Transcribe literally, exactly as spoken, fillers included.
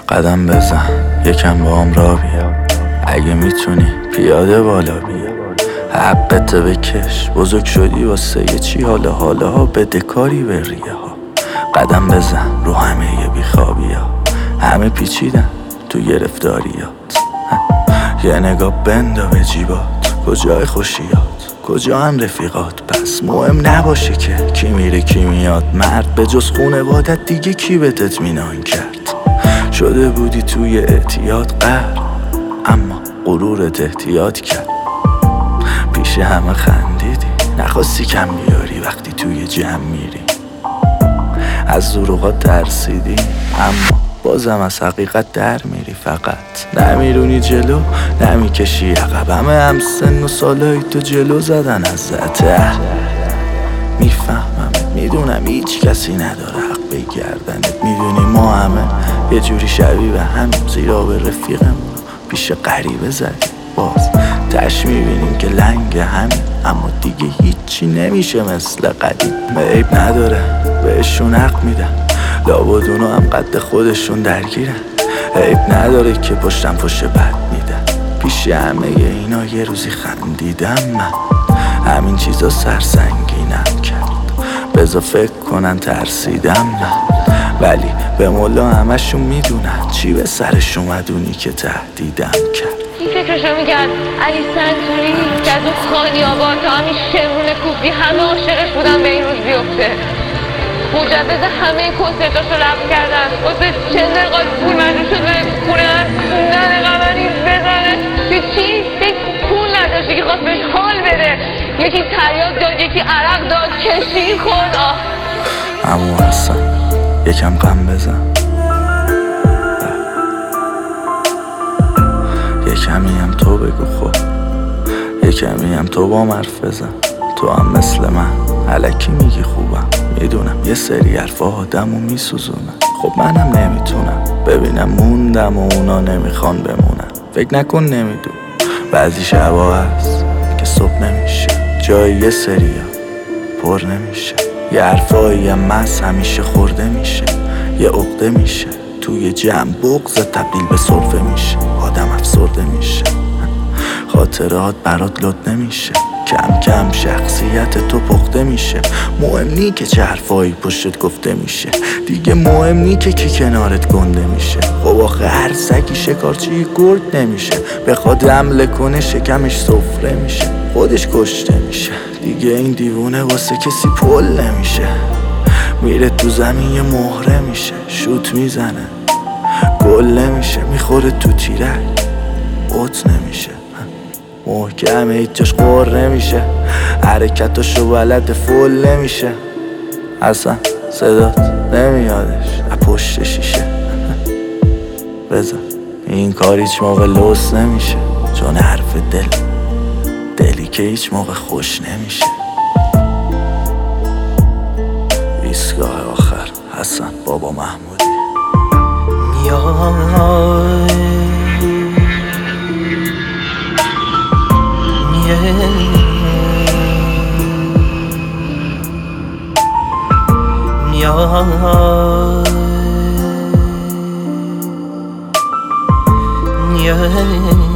قدم بزن یکم با هم را بیا، اگه میتونی پیاده بالا بیا. حقت بکش، بزرگ شدی واسه یه چی، حالا حالا ها بده کاری به ریه ها. قدم بزن رو همه بیخوابی ها، همه پیچیدن تو گرفتاریات. یه نگاه بندا به جیبات، کجای خوشیات کجا هم رفیقات. پس مهم نباشه که کی میره کی میاد، مرد به جز خونوادت دیگه کی بهت اطمینان کرد؟ شده بودی توی اعتیاد قهر، اما غرورت احتیاط کرد. پیش همه خندیدی، نخواستی کم بیاری وقتی توی جمع میری. از دروغات ترسیدی، اما بازم از حقیقت در میری. فقط نمیرونی جلو، نمیکشی عقب. همه هم سن و سالای تو جلو زدن ازت. میفهمم، میدونم هیچ کسی نداره حق بگردنت. میدونی ما همه یه جوری شبیه به هم، زیرا به رفیقمون پیش غریبه زدیم. باز تش میبینیم که لنگ همین، اما دیگه هیچی نمیشه مثل قدیم. عیب نداره بهشون حق میدم، لابد اونا هم قد خودشون درگیرن. عیب نداره که پشتم پشت بد میدن، پیش همه اینا یه روزی خندیدم. من همین چیزا سرسنگینم کرد، بذار فکر کنن ترسیدم من. ولی به مولا همشون میدونن چی به سرش اومد اونی که تهدیدم کرد. این فکرشو میکرد علی سنتوری که از اون خانی آباد تا همین شمرون کوفی همه عاشقش بودن به این روز بیفته. مجوز همه کنسرتاشو رفت کردن، واسه چند دقیقه پول مجبور شد به خونه خوندن قمری بزنه. به چی؟ به پول نداشتی که خواست بهش حال بده. یکی تریاک داد، یکی عرق داد، کشی خورد. آه اما حسن یکم غم بزن، یه کمی هم تو بگو خب، یه کمی هم تو با حرف بزن. تو هم مثل من الکی میگی خوبم، میدونم یه سری حرفا آدمو میسوزونن. خب منم نمیتونم ببینم موندم و اونا نمیخوان بمونن. فکر نکن نمیدون، بعضی شبا هست که صبح نمیشه، جای یه سریا پر نمیشه. یه حرفایی هم مس همیشه خورده میشه، یه عقده میشه توی جمع بغض تبدیل به سرفه میشه. آدم افسرده میشه، خاطرات برات لود نمیشه. کم کم شخصیت تو پخته میشه. مهم نی که چه حرفایی پشتت گفته میشه، دیگه مهم نی که کی کنارت گنده میشه. خب آخه هر سگی شکارچی گرد نمیشه، بخواد حمله کنه شکمش سفره میشه. خودش کشته میشه، دیگه این دیوونه واسه کسی پل نمیشه. میره تو زمین یه مهره میشه، شوت میزنه گل نمیشه. میخوره تو تیرک اوت نمیشه، محکمه هیچ جاش قر نمیشه. حرکتاشو بلد فل نمیشه. اصلا صدات نمیادش از پشت شیشه. بذار این کار هیچ موقع لوس نمیشه، چون حرف دل دلی که هیچ موقع خوش نمیشه. ایستگاه آخر حسن بابا محمودی. میای میای میای